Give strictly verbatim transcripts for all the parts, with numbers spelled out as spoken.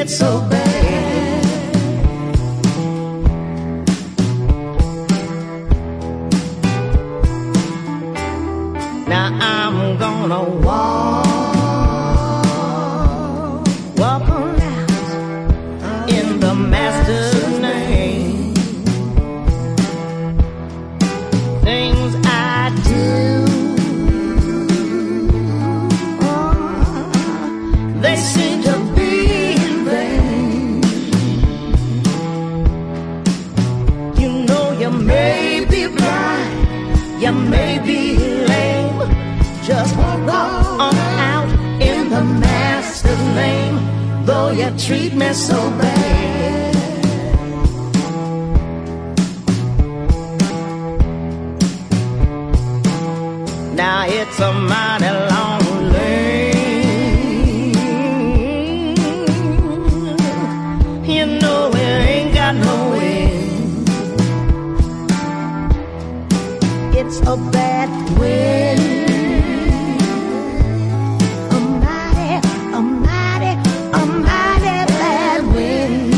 so bad. Now I'm gonna walk, walk on out in the Master's name. Things I do, oh, they seem to be in vain. You know you may be blind, you may be lame, just walk on out in the Master's name, though you treat me so bad. Now it's a mighty long lane, you know it ain't got no end. It's a bad wind, a mighty, a mighty, a mighty bad wind.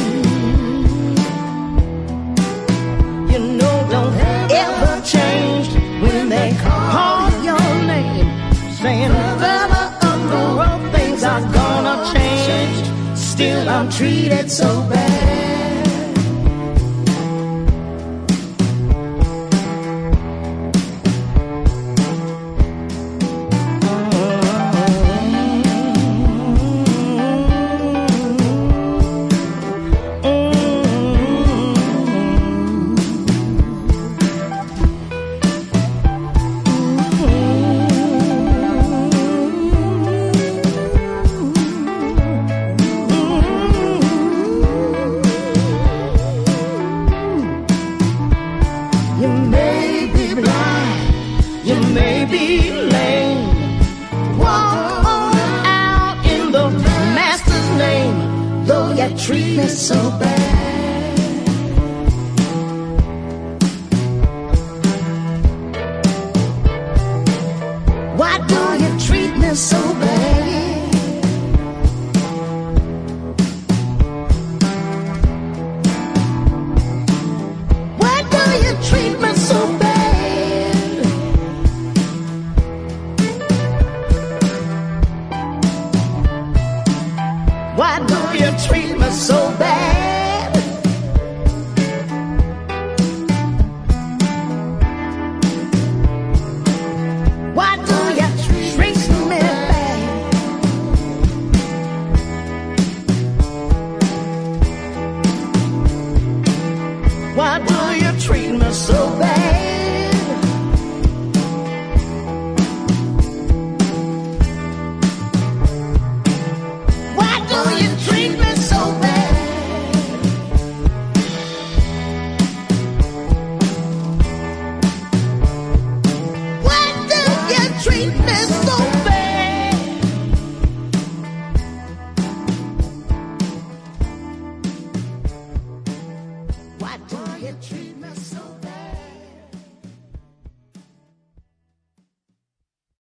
You know, don't ever change when they call your name, saying further up the road things are gonna change. Still I'm treated so bad. You may be blind, you may be lame, walk on out in the Master's name, though you treat me so bad.